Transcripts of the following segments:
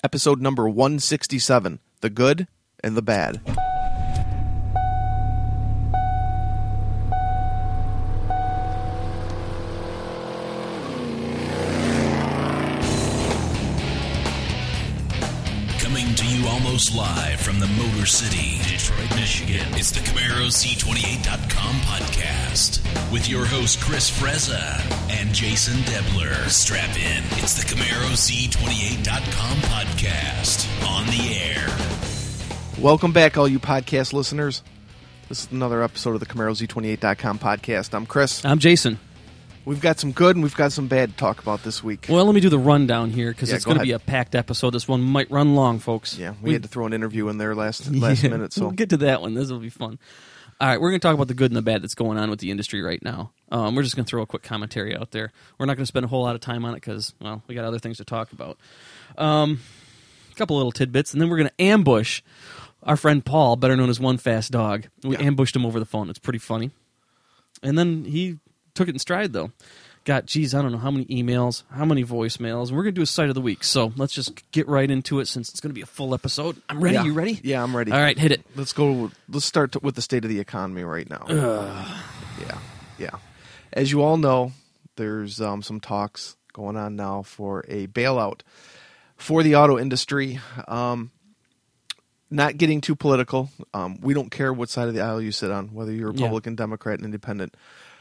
episode number 167, The Good and the Bad. Coming to you almost live from the Motor City, Detroit, Michigan. It's the CamaroC28.com podcast with your host Chris Frezza and Jason Debler. Strap in. It's the CamaroC28.com podcast on the air. Welcome back, all you podcast listeners. This is another episode of the CamaroZ28.com podcast. I'm Chris. I'm Jason. We've got some good and we've got some bad to talk about this week. Well, let me do the rundown here because Yeah, it's go going to ahead. be a packed episode. This one might run long, folks. Yeah, we had to throw an interview in there last Yeah, minute. So we'll get to that one. This will be fun. All right, we're going to talk about the good and the bad that's going on with the industry right now. We're just going to throw a quick commentary out there. We're not going to spend a whole lot of time on it because, well, we got other things to talk about. A couple little tidbits, and then we're going to ambush our friend Paul, better known as One Fast Dog. We ambushed him over the phone. It's pretty funny. And then he took it in stride, though. Got, geez, I don't know how many emails, how many voicemails. We're going to do a Sight of the Week. So let's just get right into it since it's going to be a full episode. I'm ready. Yeah. You ready? Yeah, I'm ready. All right, hit it. Let's start with the state of the economy right now. Yeah. As you all know, there's some talks going on now for a bailout for the auto industry. Not getting too political. We don't care what side of the aisle you sit on, whether you're Republican, Democrat, Independent.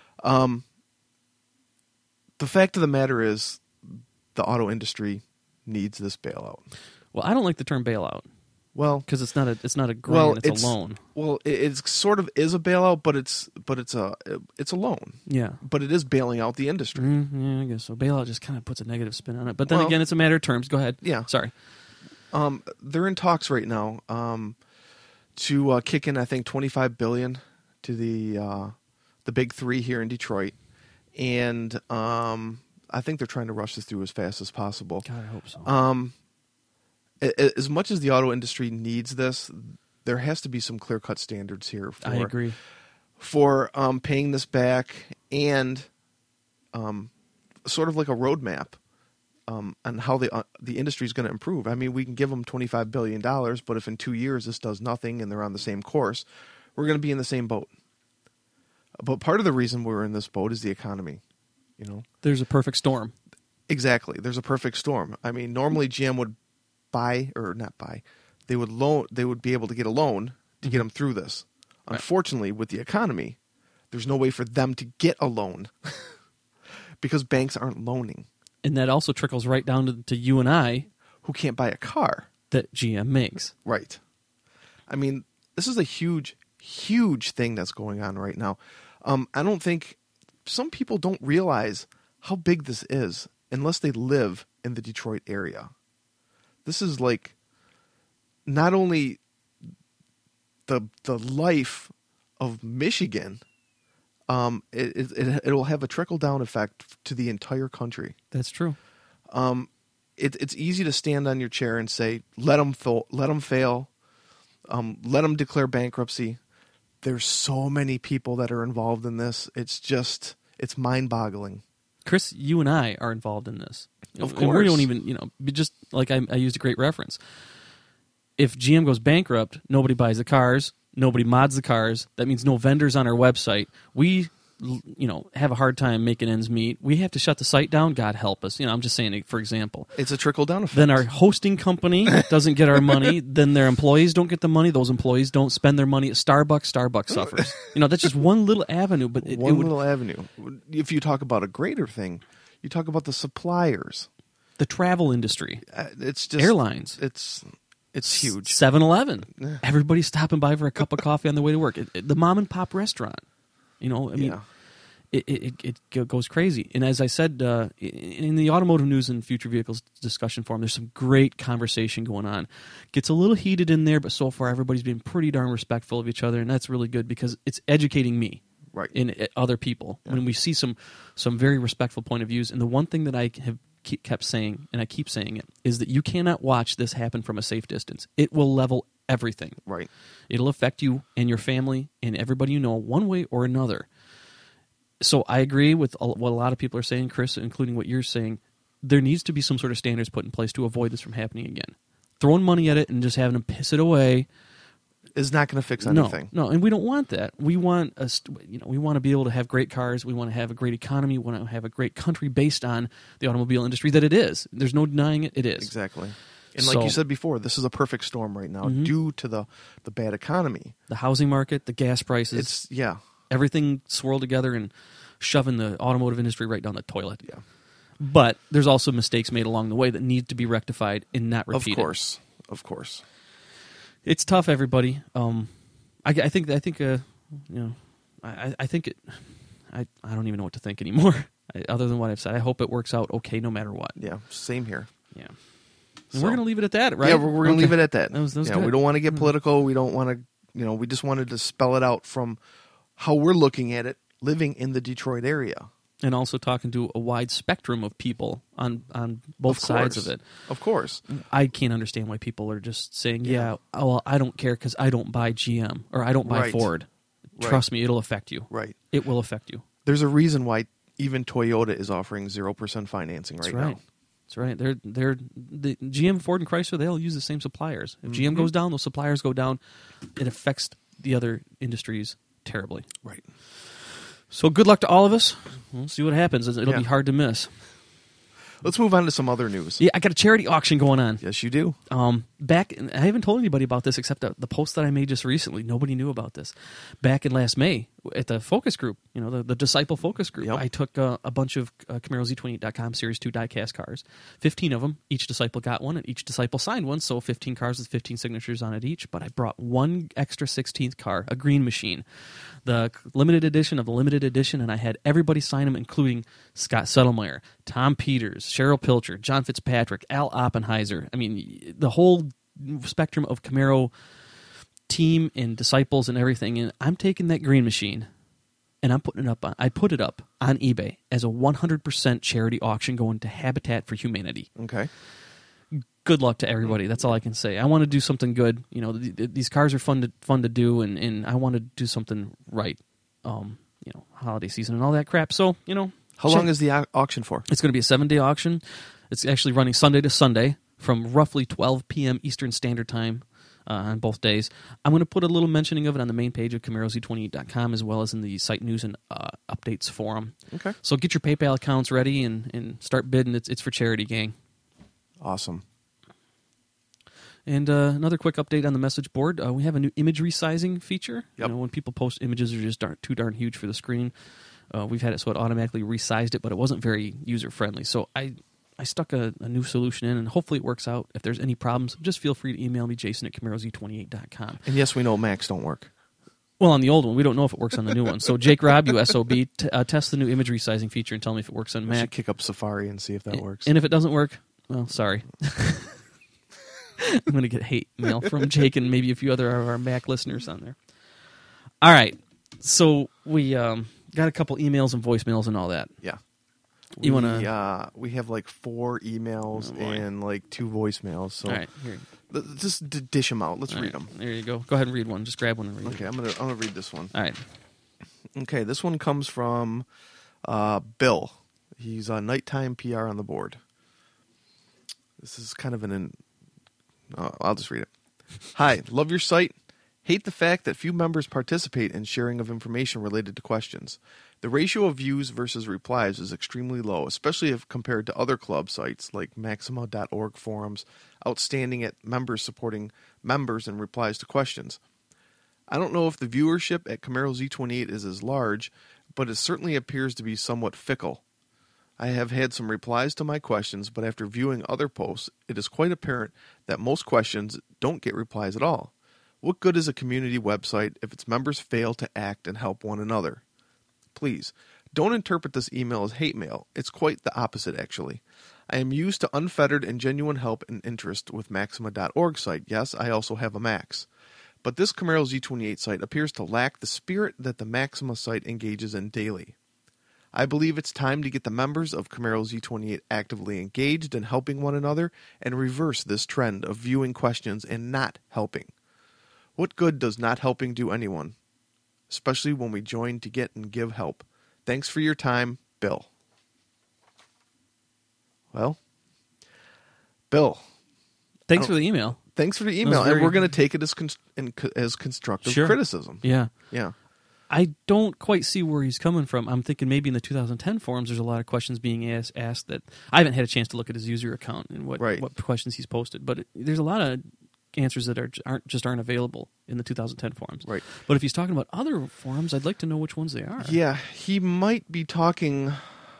The fact of the matter is the auto industry needs this bailout. Well, I don't like the term bailout Well, because it's not a grant, it's a loan. Well, it's sort of is a bailout, but it's a loan. Yeah. But it is bailing out the industry. Yeah, I guess so. Bailout just kind of puts a negative spin on it. But then Well, again, it's a matter of terms. Go ahead. Yeah. Sorry. They're in talks right now to kick in, I think, $25 billion to the big three here in Detroit, and I think they're trying to rush this through as fast as possible. God, I hope so. As much as the auto industry needs this, there has to be some clear-cut standards here. I agree. For paying this back and sort of like a roadmap on how the industry is going to improve. I mean, we can give them $25 billion, but if in 2 years this does nothing and they're on the same course, we're going to be in the same boat. But part of the reason we're in this boat is the economy. You know, There's a perfect storm. exactly. There's a perfect storm. I mean, normally GM would they would be able to get a loan to get them through this. Right. Unfortunately, with the economy, there's no way for them to get a loan because banks aren't loaning. And that also trickles right down to you and I Who can't buy a car? that GM makes. Right. I mean, this is a huge, huge thing that's going on right now. I don't think some people don't realize how big this is unless they live in the Detroit area. This is like not only the life of Michigan, it'll have a trickle-down effect to the entire country. That's true. It's easy to stand on your chair and say, let them fail, let them declare bankruptcy. There's so many people that are involved in this. It's mind-boggling. Chris, you and I are involved in this. Of And we course. don't even, just like I used a great reference. If GM goes bankrupt, nobody buys the cars, nobody mods the cars. That means no vendors on our website. We, have a hard time making ends meet. We have to shut the site down. God help us. I'm just saying, for example. It's a trickle-down effect. Then our hosting company doesn't get our money. Then their employees don't get the money. Those employees don't spend their money at Starbucks. Starbucks suffers. That's just one little avenue. But it would, little avenue. If you talk about a greater thing, you talk about the suppliers. the travel industry, It's just airlines. It's huge. 7-Eleven. Yeah. Everybody's stopping by for a cup of coffee on the way to work. The mom and pop restaurant. Yeah. It goes crazy. And as I said, in the automotive news and future vehicles discussion forum, there's some great conversation going on. Gets a little heated in there, but so far everybody's been pretty darn respectful of each other, and that's really good because it's educating me. Right. And other people. Yeah. When we see some very respectful point of views. And the one thing that I have kept saying, and I keep saying it, is that you cannot watch this happen from a safe distance. It will level everything. Right. It'll affect you and your family and everybody you know one way or another. So I agree with what a lot of people are saying, Chris, including what you're saying. There needs to be some sort of standards put in place to avoid this from happening again. throwing money at it and just having them piss it away is not going to fix anything. No, and we don't want that. We want we want to be able to have great cars. We want to have a great economy. We want to have a great country based on the automobile industry that it is. There's no denying it. It is. Exactly. And like you said before, this is a perfect storm right now due to the bad economy. The housing market, the gas prices. Everything swirled together and shoving the automotive industry right down the toilet. Yeah. But there's also mistakes made along the way that need to be rectified and not repeated. Of course. It's tough, everybody. I think I think it. I don't even know what to think anymore. Other than what I've said, I hope it works out okay, no matter what. Yeah, same here. Yeah, and we're gonna leave it at that, right? Yeah, we're gonna leave it at that. That was good. We don't want to get political. We don't want to. We just wanted to spell it out from how we're looking at it, living in the Detroit area. And also talking to a wide spectrum of people on both sides of it. Of course. I can't understand why people are just saying, I don't care because I don't buy GM or I don't buy Ford. Trust me, it'll affect you. Right. It will affect you. There's a reason why even Toyota is offering 0% financing right now. That's right. They're the GM, Ford, and Chrysler, they all use the same suppliers. If GM goes down, those suppliers go down. It affects the other industries terribly. Right. So good luck to all of us. We'll see what happens. It'll be hard to miss. Let's move on to some other news. Yeah, I got a charity auction going on. Yes, you do. I haven't told anybody about this except the post that I made just recently. Nobody knew about this. Back in last May at the focus group, the Disciple focus group, I took a bunch of CamaroZ28.com Series 2 die-cast cars, 15 of them. Each Disciple got one, and each Disciple signed one, so 15 cars with 15 signatures on it each. But I brought one extra 16th car, a green machine, the limited edition of the limited edition, and I had everybody sign them, including Scott Settlemeyer, Tom Peters, Cheryl Pilcher, John Fitzpatrick, Al Oppenheiser. I mean, the whole spectrum of Camaro team and disciples and everything. And I'm taking that green machine and I put it up on eBay as a 100% charity auction going to Habitat for Humanity. Okay. Good luck to everybody. That's all I can say. I want to do something good. These cars are fun to do, and I want to do something right. Holiday season and all that crap. So, how long is the auction for? It's going to be a 7-day auction. It's actually running Sunday to Sunday from roughly 12 p.m. Eastern Standard Time on both days. I'm going to put a little mentioning of it on the main page of CamaroZ28.com as well as in the site news and updates forum. Okay. So get your PayPal accounts ready and start bidding. It's for charity, gang. Awesome. And another quick update on the message board. We have a new image resizing feature. Yep. When people post images that are just too darn huge for the screen, we've had it so it automatically resized it, but it wasn't very user-friendly. So I stuck a new solution in, and hopefully it works out. If there's any problems, just feel free to email me, Jason at CamaroZ28.com. And yes, we know Macs don't work. Well, on the old one, we don't know if it works on the new one. So Jake Robb, USOB, test the new image resizing feature and tell me if it works on I Mac. should kick up Safari and see if that works. And if it doesn't work, well, sorry. I'm going to get hate mail from Jake and maybe a few other of our Mac listeners on there. All right. So we got a couple emails and voicemails and all that. Yeah. You want to... we have like 4 emails and like 2 voicemails. So all right. Here. Just dish them out. Let's read them. There you go. Go ahead and read one. Just grab one and read it. Okay, I'm gonna read this one. All right. Okay, this one comes from Bill. He's a nighttime PR on the board. This is kind of I'll just read it. Hi, love your site. Hate the fact that few members participate in sharing of information related to questions. The ratio of views versus replies is extremely low, especially if compared to other club sites like Maxima.org forums, outstanding at members supporting members and replies to questions. I don't know if the viewership at Camaro Z28 is as large, but it certainly appears to be somewhat fickle. I have had some replies to my questions, but after viewing other posts, it is quite apparent that most questions don't get replies at all. What good is a community website if its members fail to act and help one another? Please, don't interpret this email as hate mail. It's quite the opposite, actually. I am used to unfettered and genuine help and interest with Maxima.org site. Yes, I also have a Max. But this Camaro Z28 site appears to lack the spirit that the Maxima site engages in daily. I believe it's time to get the members of Camaro Z28 actively engaged in helping one another and reverse this trend of viewing questions and not helping. What good does not helping do anyone? Especially when we join to get and give help. Thanks for your time, Bill. Well, Bill. Thanks for the email. thanks for the email, and we're going to take it as constructive criticism. Yeah. Yeah. I don't quite see where he's coming from. I'm thinking maybe in the 2010 forums there's a lot of questions being asked that I haven't had a chance to look at his user account and what questions he's posted, but there's a lot of answers that aren't available in the 2010 forums. Right. But if he's talking about other forums, I'd like to know which ones they are. Yeah, he might be talking,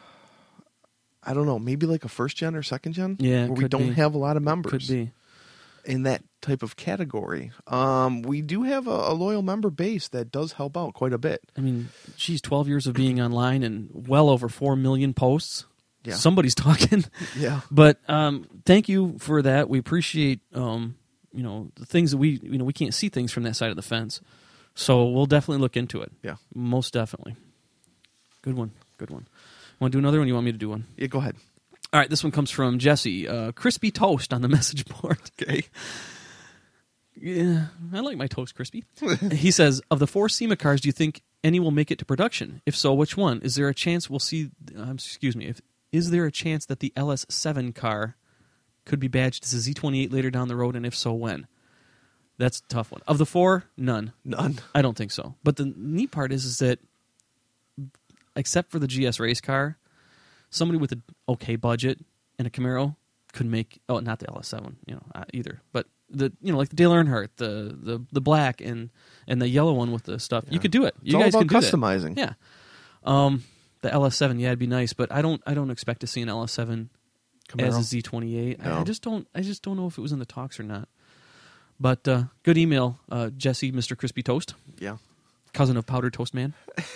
I don't know, maybe like a first gen or second gen? Yeah, where we don't have a lot of members. Could be. In that type of category. We do have a loyal member base that does help out quite a bit. I mean, geez, 12 years of being online and well over 4 million posts. Yeah. Somebody's talking. Yeah. But thank you for that. We appreciate the things that we can't see things from that side of the fence. So we'll definitely look into it. Yeah. Most definitely. Good one. Want to do another one? You want me to do one? Yeah, go ahead. All right, this one comes from Jesse. Crispy toast on the message board. Okay. Yeah, I like my toast crispy. He says, of the 4 SEMA cars, do you think any will make it to production? If so, which one? Is there a chance we'll see... Is there a chance that the LS7 car could be badged as a Z28 later down the road, and if so, when? That's a tough one. Of the 4, none. None. I don't think so. But the neat part is that, except for the GS race car, somebody with an okay budget and a Camaro could make not the LS7, either, but like the Dale Earnhardt, the black and the yellow one with the stuff. Yeah. You could do it. You guys all can about do customizing. That. Yeah. The LS7, yeah, it'd be nice, but I don't expect to see an LS7 Camaro as a Z28. No. I just don't know if it was in the talks or not. But good email, Jesse, Mr. Crispy Toast. Yeah. Cousin of Powdered Toast Man.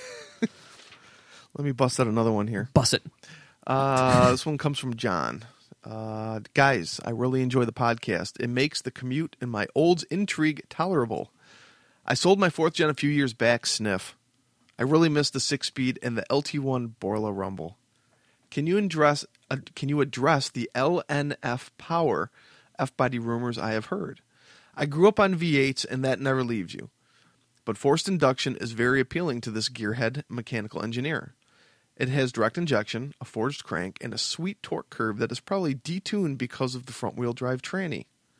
Let me bust out another one here. Bust it. This one comes from John. Guys, I really enjoy the podcast. It makes the commute in my Olds Intrigue tolerable. I sold my 4th gen a few years back, sniff. I really miss the 6-speed and the LT1 Borla Rumble. Can you address the LNF power F-body rumors I have heard? I grew up on V8s and that never leaves you. But forced induction is very appealing to this gearhead mechanical engineer. It has direct injection, a forged crank, and a sweet torque curve that is probably detuned because of the front-wheel drive tranny.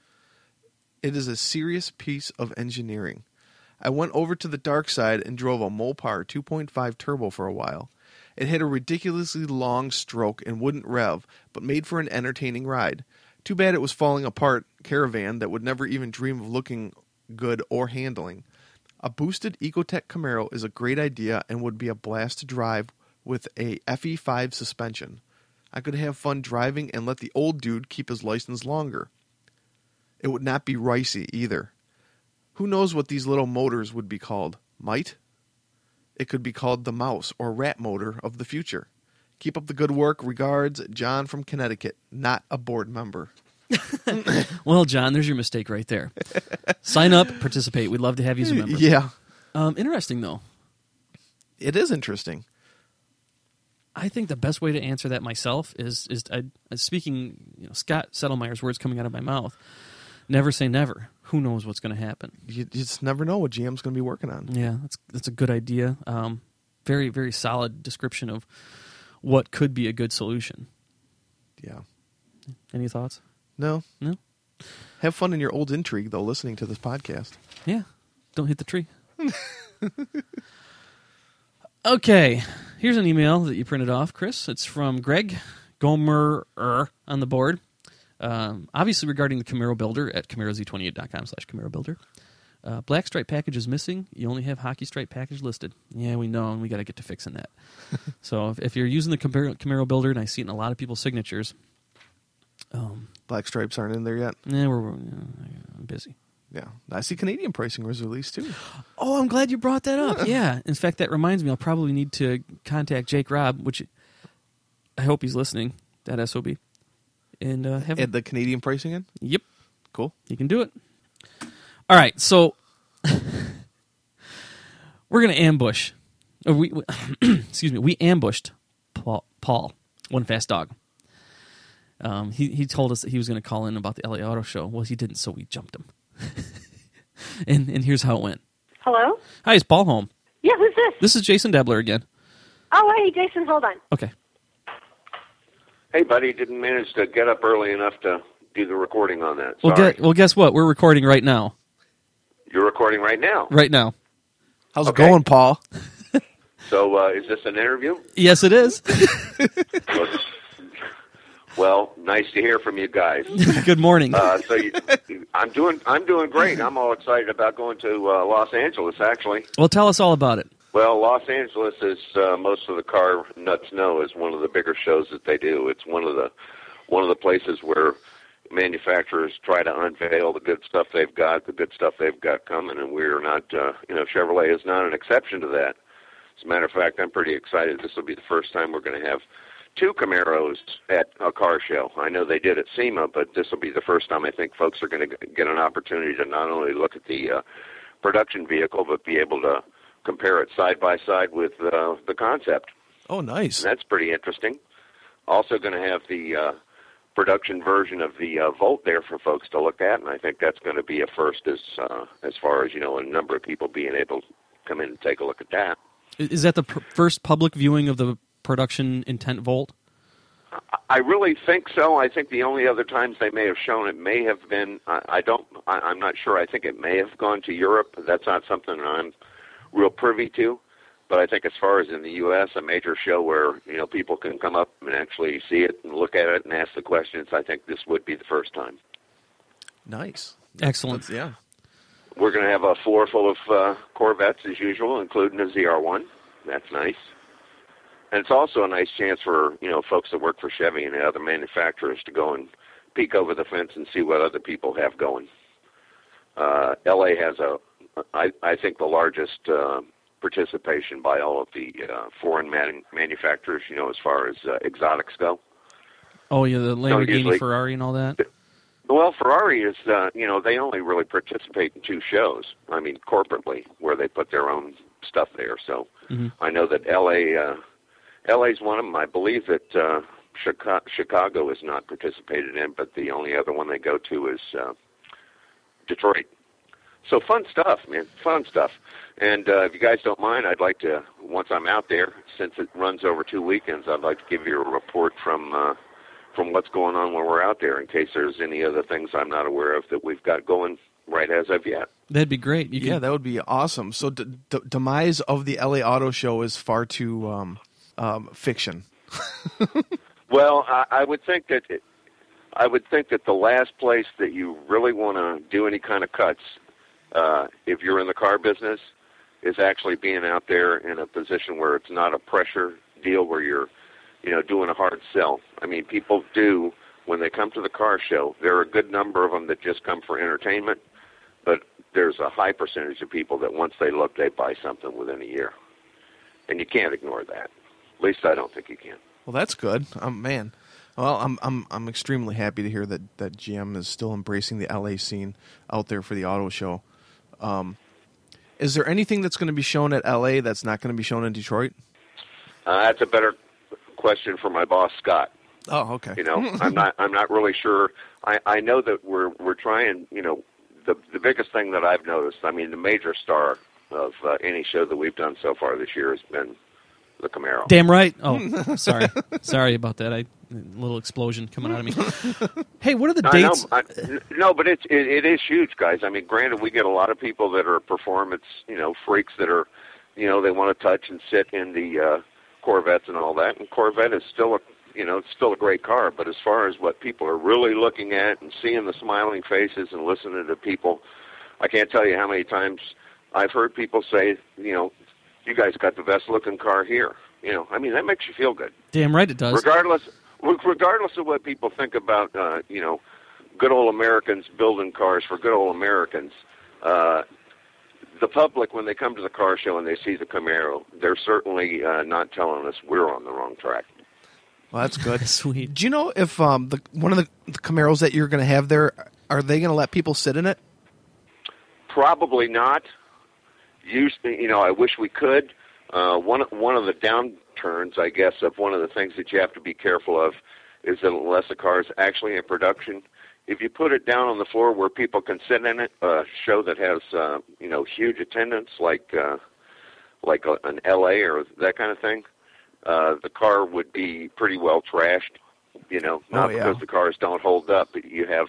It is a serious piece of engineering. I went over to the dark side and drove a Mopar 2.5 turbo for a while. It had a ridiculously long stroke and wouldn't rev, but made for an entertaining ride. Too bad it was falling apart caravan that would never even dream of looking good or handling. A boosted Ecotec Camaro is a great idea and would be a blast to drive with a FE5 suspension. I could have fun driving and let the old dude keep his license longer. It would not be ricey either. Who knows what these little motors would be called? Might? It could be called the mouse or rat motor of the future. Keep up the good work. Regards, John from Connecticut, not a board member. Well, John, there's your mistake right there. Sign up, participate. We'd love to have you as a member. Yeah. Interesting, though. It is interesting. I think the best way to answer that myself is speaking, Scott Settlemeyer's words coming out of my mouth. Never say never. Who knows what's going to happen? You just never know what GM's going to be working on. Yeah, that's a good idea. Very, very solid description of what could be a good solution. Yeah. Any thoughts? No. No? Have fun in your old intrigue, though, listening to this podcast. Yeah. Don't hit the tree. Okay. Here's an email that you printed off, Chris. It's from Greg Gomer on the board. Obviously regarding the Camaro Builder at CamaroZ28.com/Camaro Builder. Black stripe package is missing. You only have hockey stripe package listed. Yeah, we know, and we got to get to fixing that. So if you're using the Camaro Builder, and I see it in a lot of people's signatures. Black stripes aren't in there yet? Yeah, I'm busy. Yeah. I see Canadian pricing was released, too. Oh, I'm glad you brought that up. Yeah. In fact, that reminds me, I'll probably need to contact Jake Robb, which I hope he's listening, that SOB. And have add the Canadian pricing in? Yep. Cool. You can do it. All right, so we're going to ambush. We ambushed Paul, One Fast Dog. He told us that he was going to call in about the LA Auto Show. Well, he didn't, so we jumped him. and here's how it went. Hello? Hi, is Paul home? Yeah, who's this? This is Jason Debler again. Oh, hey, Jason, hold on. Okay. Hey, buddy, didn't manage to get up early enough to do the recording on that. Well, Sorry. guess what? We're recording right now. You're recording right now. Right now. How's Okay. it going, Paul? So is this an interview? Yes, it is. Well, nice to hear from you guys. Good morning. I'm doing great. I'm all excited about going to Los Angeles, actually. Well, tell us all about it. Well, Los Angeles, as most of the car nuts know, is one of the bigger shows that they do. It's one of the places where manufacturers try to unveil the good stuff they've got coming, and we're not, Chevrolet is not an exception to that. As a matter of fact, I'm pretty excited. This will be the first time we're going to have 2 Camaros at a car show. I know they did at SEMA, but this will be the first time I think folks are going to get an opportunity to not only look at the production vehicle, but be able to compare it side by side with the concept. Oh, nice. And that's pretty interesting. Also going to have the production version of the Volt there for folks to look at, and I think that's going to be a first as far as, a number of people being able to come in and take a look at that. Is that the first public viewing of the production intent Volt? I really think so. I think the only other times they may have shown it may have been, I'm not sure. I think it may have gone to Europe. That's not something I'm real privy to. But I think as far as in the U.S., a major show where, people can come up and actually see it and look at it and ask the questions, I think this would be the first time. Nice. Excellent. Yeah. We're going to have a floor full of Corvettes as usual, including a ZR1. That's nice. And it's also a nice chance for, folks that work for Chevy and other manufacturers to go and peek over the fence and see what other people have going. L.A. has I think, the largest participation by all of the foreign manufacturers, as far as exotics go. Oh, yeah, the Lamborghini, usually, Ferrari, and all that? Well, Ferrari is, they only really participate in 2 shows, corporately, where they put their own stuff there. So I know that LA's one of them. I believe that Chicago is not participated in, but the only other one they go to is Detroit. So fun stuff, man, fun stuff. And if you guys don't mind, I'd like to, once I'm out there, since it runs over 2 weekends, I'd like to give you a report from what's going on when we're out there, in case there's any other things I'm not aware of that we've got going right as of yet. That'd be great. Yeah, that would be awesome. So demise of the LA Auto Show is far too fiction. Well, I would think that the last place that you really want to do any kind of cuts, if you're in the car business, is actually being out there in a position where it's not a pressure deal where you're, doing a hard sell. People do, when they come to the car show, there are a good number of them that just come for entertainment, but there's a high percentage of people that once they look, they buy something within a year. And you can't ignore that. At least I don't think you can. Well, that's good. Man. Well, I'm extremely happy to hear that GM is still embracing the LA scene out there for the auto show. Is there anything that's going to be shown at LA that's not going to be shown in Detroit? That's a better question for my boss, Scott. Oh, okay. I'm not really sure. I know that we're trying. The biggest thing that I've noticed. The major star of any show that we've done so far this year has been the Camaro. Damn right. Oh, sorry about that. A little explosion coming out of me. Hey, what are the dates? No, but it is huge, guys. Granted, we get a lot of people that are performance, freaks that are, they want to touch and sit in the Corvettes and all that. And Corvette is still it's still a great car. But as far as what people are really looking at and seeing the smiling faces and listening to people, I can't tell you how many times I've heard people say, you guys got the best looking car here. That makes you feel good. Damn right it does. Regardless of what people think about, good old Americans building cars for good old Americans, the public, when they come to the car show and they see the Camaro, they're certainly not telling us we're on the wrong track. Well, that's good. Sweet. Do you know if one of the Camaros that you're going to have there, are they going to let people sit in it? Probably not. Usually, I wish we could. One of the downturns, I guess, of one of the things that you have to be careful of is that unless a car is actually in production, if you put it down on the floor where people can sit in it, a show that has huge attendance like an LA or that kind of thing, the car would be pretty well trashed not yeah. because the cars don't hold up, but you have,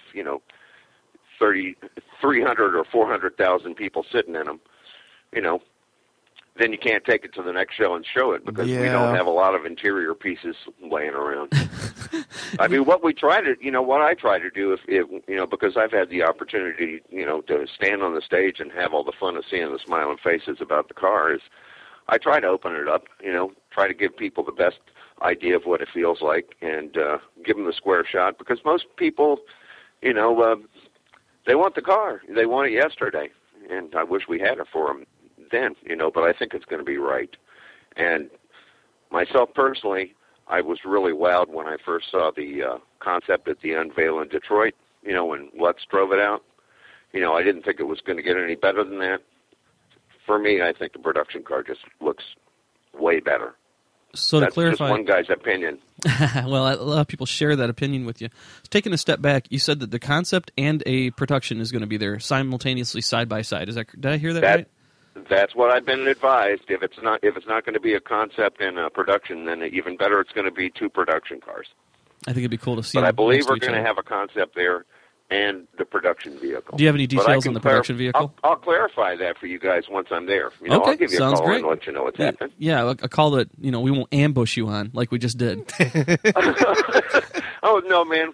300 or 400,000 people sitting in them, then you can't take it to the next show and show it because we don't have a lot of interior pieces laying around. I mean, what I try to do, if because I've had the opportunity, to stand on the stage and have all the fun of seeing the smiling faces about the car, is I try to open it up, try to give people the best idea of what it feels like and give them the square shot, because most people, they want the car. They want it yesterday, and I wish we had it for them then, but I think it's going to be right. And myself personally, I was really wowed when I first saw the concept at the unveil in Detroit, when Lutz drove it out. I didn't think it was going to get any better than that. For me, I think the production car just looks way better. So That's to clarify, just one guy's opinion. well, a lot of people share that opinion with you. Taking a step back, you said that the concept and a production is going to be there simultaneously, side by side. Did I hear that right? That's what I've been advised. If it's not going to be a concept and a production, then even better, it's going to be two production cars. I think it'd be cool to see. But I believe we're going to have a concept there and the production vehicle. Do you have any details on the production vehicle? I'll clarify that for you guys once I'm there. Okay, I'll give you sounds a call great. and let you know what's happening. Yeah, a call that we won't ambush you on like we just did. Oh no, man!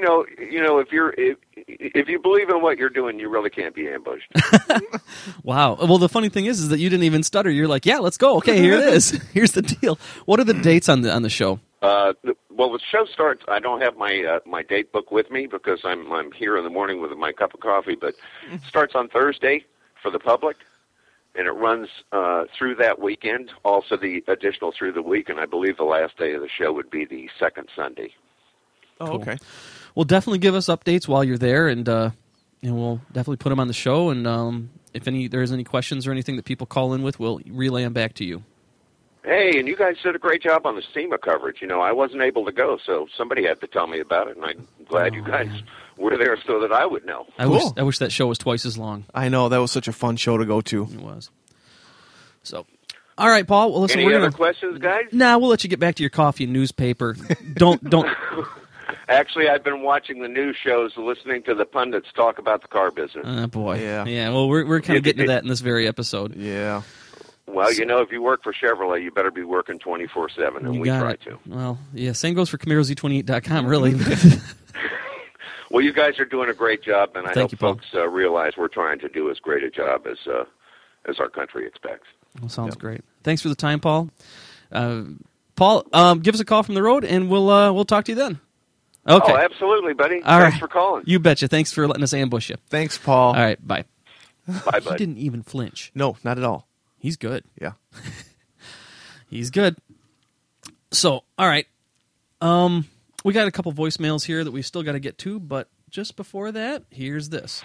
If you believe in what you're doing, you really can't be ambushed. Wow. Well, the funny thing is that you didn't even stutter. You're like, yeah, let's go. Okay, here it is. Here's the deal. What are the dates on the show? Well, the show starts. I don't have my date book with me because I'm here in the morning with my cup of coffee. But it starts on Thursday for the public, and it runs through that weekend. Also, the additional through the week, and I believe the last day of the show would be the second Sunday. Oh, Cool. okay. Well, definitely give us updates while you're there, and we'll definitely put them on the show. And if there's any questions or anything that people call in with, we'll relay them back to you. Hey, and you guys did a great job on the SEMA coverage. I wasn't able to go, so somebody had to tell me about it, and I'm glad you guys were there so that I would know. I wish that show was twice as long. I know, that was such a fun show to go to. It was. So, all right, Paul. Well, listen, Any other questions, guys? Nah, we'll let you get back to your coffee and newspaper. Don't. Actually, I've been watching the news shows, listening to the pundits talk about the car business. Boy. Yeah. Well, we're kind of getting to that in this very episode. Yeah. Well, if you work for Chevrolet, you better be working 24/7, and we try to. Well, yeah, same goes for CamaroZ28.com, really. Well, you guys are doing a great job, and I Thank hope you, Paul. folks realize we're trying to do as great a job as our country expects. Well, sounds great. Thanks for the time, Paul. Paul, give us a call from the road, and we'll talk to you then. Okay. Oh, absolutely, buddy. All Thanks right. for calling. You betcha. Thanks for letting us ambush you. Thanks, Paul. All right, bye. Bye, He bud. didn't even flinch. No, not at all. He's good. Yeah. He's good. So, all right. We got a couple voicemails here that we still got to get to, but just before that, here's this.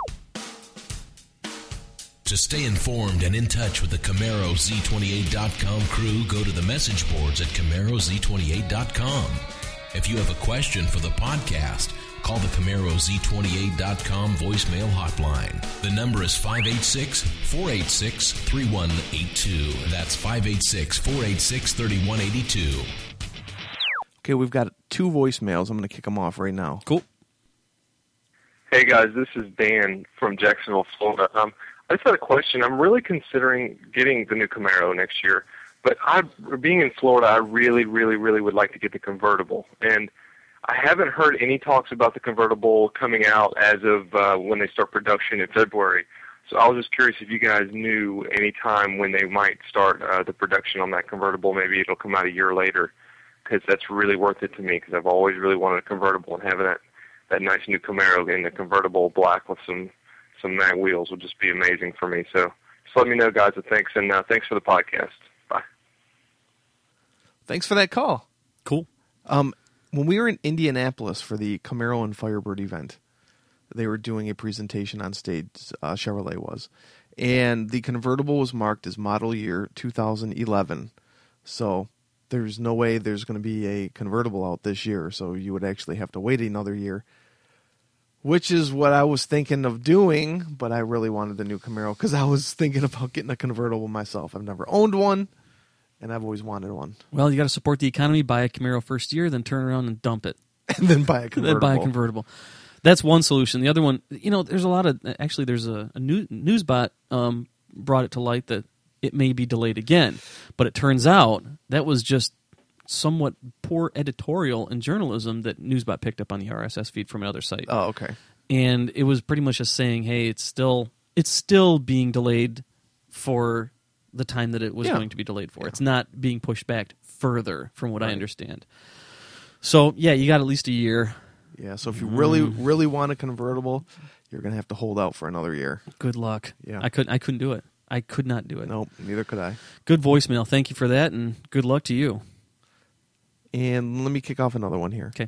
To stay informed and in touch with the CamaroZ28.com crew, go to the message boards at CamaroZ28.com. If you have a question for the podcast, call the CamaroZ28.com voicemail hotline. The number is 586-486-3182. That's 586-486-3182. Okay, we've got 2 voicemails. I'm going to kick them off right now. Cool. Hey guys, this is Dan from Jacksonville, Florida. I just had a question. I'm really considering getting the new Camaro next year, but being in Florida, I really, really, really would like to get the convertible. And I haven't heard any talks about the convertible coming out as of when they start production in February. So I was just curious if you guys knew any time when they might start the production on that convertible. Maybe it'll come out a year later, because that's really worth it to me, because I've always really wanted a convertible, and having that nice new Camaro in the convertible black with some mag wheels would just be amazing for me. So just let me know, guys, and thanks for the podcast. Bye. Thanks for that call. Cool. When we were in Indianapolis for the Camaro and Firebird event, they were doing a presentation on stage, Chevrolet was, and the convertible was marked as model year 2011. So there's no way there's going to be a convertible out this year, so you would actually have to wait another year, which is what I was thinking of doing, but I really wanted the new Camaro because I was thinking about getting a convertible myself. I've never owned one, and I've always wanted one. Well, you got to support the economy, buy a Camaro first year, then turn around and dump it. And then buy a convertible. Then buy a convertible. That's one solution. The other one, there's a lot of, actually there's a Newsbot brought it to light that it may be delayed again. But it turns out that was just somewhat poor editorial and journalism that Newsbot picked up on the RSS feed from another site. Oh, okay. And it was pretty much just saying, hey, it's still being delayed for the time that it was going to be delayed for. It's not being pushed back further, from what I understand. So, yeah, you got at least a year. Yeah, so if you really, really want a convertible, you're going to have to hold out for another year. Good luck. Yeah. I couldn't do it. I could not do it. Nope, neither could I. Good voicemail. Thank you for that, and good luck to you. And let me kick off another one here. Okay.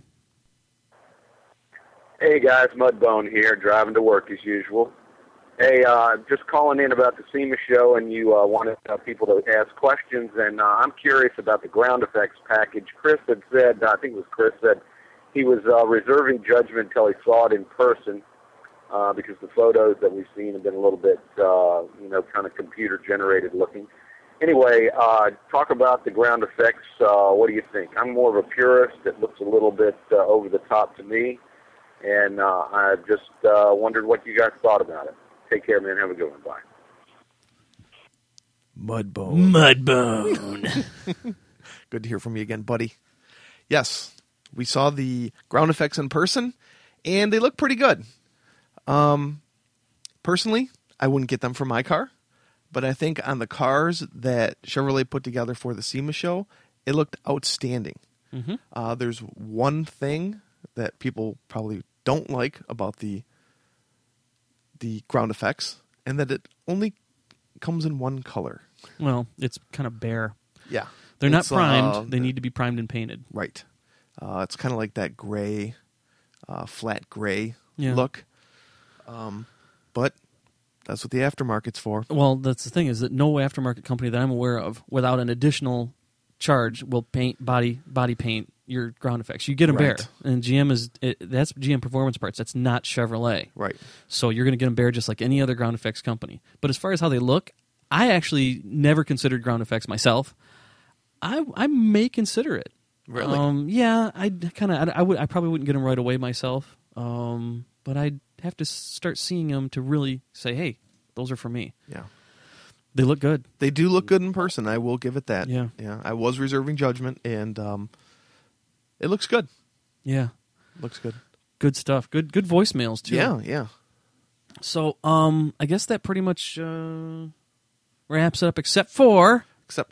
Hey guys, Mudbone here, driving to work as usual. Hey, just calling in about the SEMA show, and you wanted people to ask questions, and I'm curious about the ground effects package. Chris had said, I think it was Chris, that he was reserving judgment until he saw it in person, because the photos that we've seen have been a little bit, kind of computer-generated looking. Anyway, talk about the ground effects. What do you think? I'm more of a purist. It looks a little bit over the top to me. And I just wondered what you guys thought about it. Take care, man. Have a good one. Bye. Mudbone. Good to hear from you again, buddy. Yes, we saw the ground effects in person, and they look pretty good. Personally, I wouldn't get them for my car, but I think on the cars that Chevrolet put together for the SEMA show, it looked outstanding. Mm-hmm. There's one thing that people probably don't like about the ground effects, and that it only comes in one color. Well, it's kind of bare. Yeah. They're not primed. They need to be primed and painted. Right. It's kind of like that gray, flat gray look. But that's what the aftermarket's for. Well, that's the thing, is that no aftermarket company that I'm aware of, without an additional charge, will paint body paint your ground effects. You get them bare, and that's GM Performance Parts. That's not Chevrolet, right? So you're going to get them bare just like any other ground effects company. But as far as how they look, I actually never considered ground effects myself. I may consider it. Really? Yeah, I probably wouldn't get them right away myself. But I'd have to start seeing them to really say, hey, those are for me. Yeah. They look good. They do look good in person. I will give it that. Yeah. Yeah. I was reserving judgment, and it looks good. Yeah. Looks good. Good stuff. Good voicemails, too. Yeah, yeah. So, I guess that pretty much wraps it up, except for...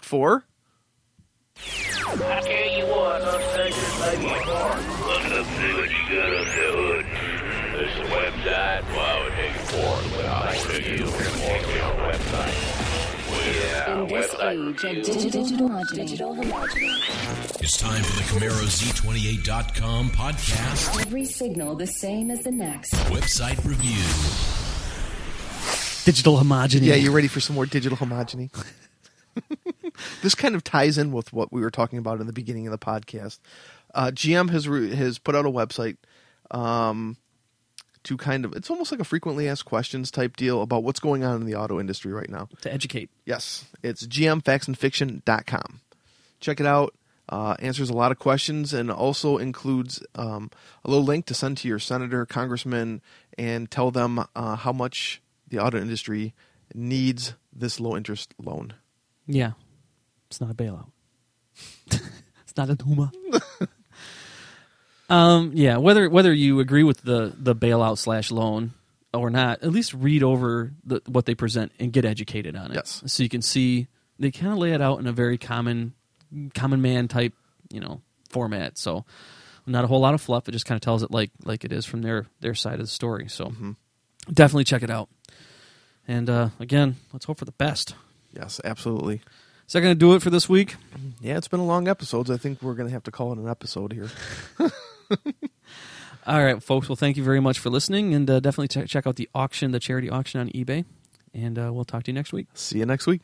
I tell you what, let's take this baby apart. Look up, see what you got up the hood. This is the website. Well, I would take it forward, but I'll take you on our website. In this age of digital homogeny. It's time for the Camaro Z28.com podcast. Every signal the same as the next. Website review. Digital homogeny. Yeah, you ready for some more digital homogeny? This kind of ties in with what we were talking about in the beginning of the podcast. GM has put out a website to kind of, it's almost like a frequently asked questions type deal about what's going on in the auto industry right now. To educate. Yes. It's gmfactsandfiction.com. Check it out. Answers a lot of questions, and also includes a little link to send to your senator, congressman, and tell them how much the auto industry needs this low interest loan. Yeah. It's not a bailout. It's not a Numa. Yeah, whether you agree with the bailout / loan or not, at least read over what they present and get educated on it. Yes. So you can see they kind of lay it out in a very common man type, format. So not a whole lot of fluff. It just kind of tells it like it is from their side of the story. So definitely check it out. And again, let's hope for the best. Yes, absolutely. Is that going to do it for this week? Yeah, it's been a long episode. I think we're going to have to call it an episode here. All right, folks. Well, thank you very much for listening, and definitely check out the charity auction on eBay, and we'll talk to you next week. See you next week.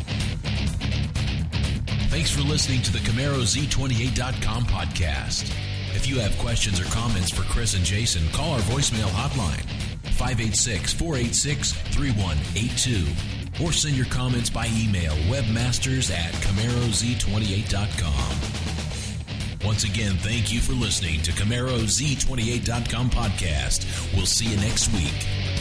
Thanks for listening to the Camaro Z28.com podcast. If you have questions or comments for Chris and Jason, call our voicemail hotline, 586-486-3182. or send your comments by email, webmasters@CamaroZ28.com. Once again, thank you for listening to CamaroZ28.com podcast. We'll see you next week.